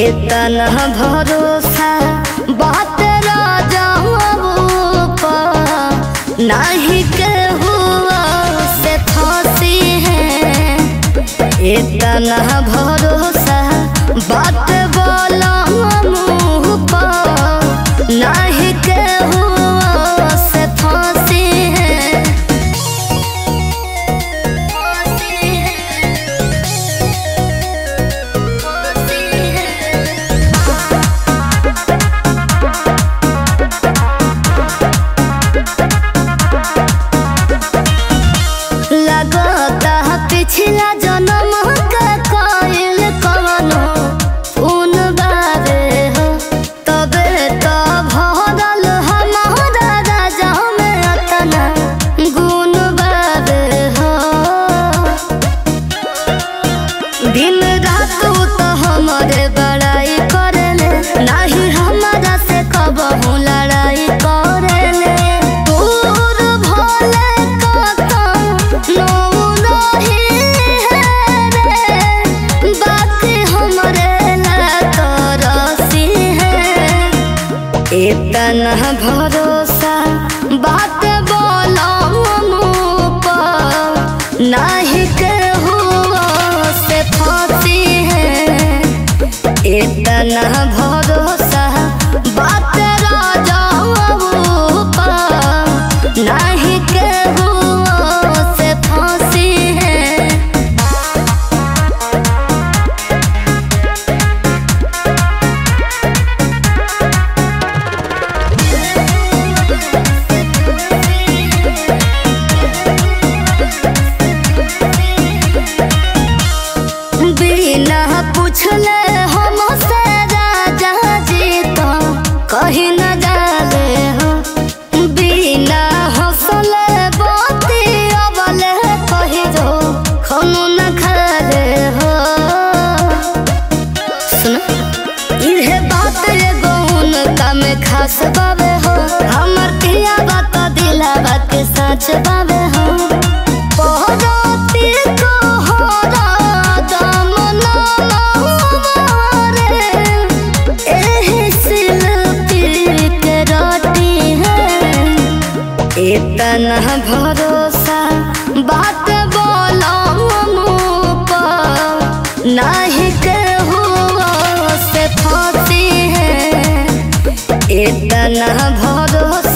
इतना भरोसा बात नहीं के हुआ से फांसी है। इतना भरोसा बात बोला मुँह पर नहीं के हुआ से फांसी है। पिछला जन्म का कोयल कवनो उन बारे हो तबे तो भरल हमारा राजा में अतना गुण बारे हो। दिन रात तो हमारे बड़ाई करेले नहीं हमारा से कबहू लड़ाई करेले। दूर भले कतो इतना भरोसा बात बोला मुँह पर नहीं के हुआ से फांसी है। इतना भरोसा बात राजा पर नहीं के हुआ से फांसी है। पूछले हमसे राजा जी तो कहीं न जाले हो। बिना हौसले बाती अबले कही जो खानू न खाले हो। सुनो इहे बात एगो उनका में खास बावे हो। हमर पिया बात दिला बात के सच बावे हो। इतना भरोसा बात बोला मुँह पर नहीं के हुआ से फांसी है। इतना भरोसा